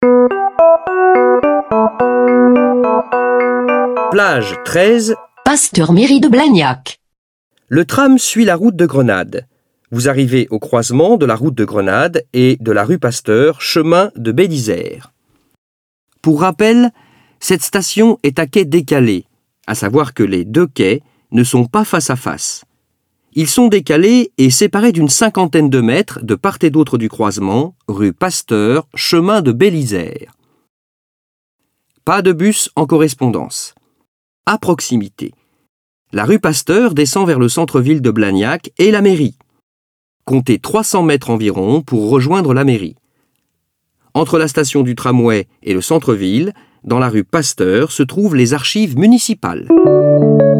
Plage 13. Pasteur-Mairie de Blagnac. Le tram suit la route de Grenade. Vous arrivez au croisement de la route de Grenade et de la rue Pasteur, chemin de Bélisère. Pour rappel, cette station est à quai décalé, à savoir que les deux quais ne sont pas face à face. Ils sont décalés et séparés d'une cinquantaine de mètres de part et d'autre du croisement, rue Pasteur, chemin de Bélisère. Pas de bus en correspondance. À proximité. La rue Pasteur descend vers le centre-ville de Blagnac et la mairie. Comptez 300 mètres environ pour rejoindre la mairie. Entre la station du tramway et le centre-ville, dans la rue Pasteur, se trouvent les archives municipales.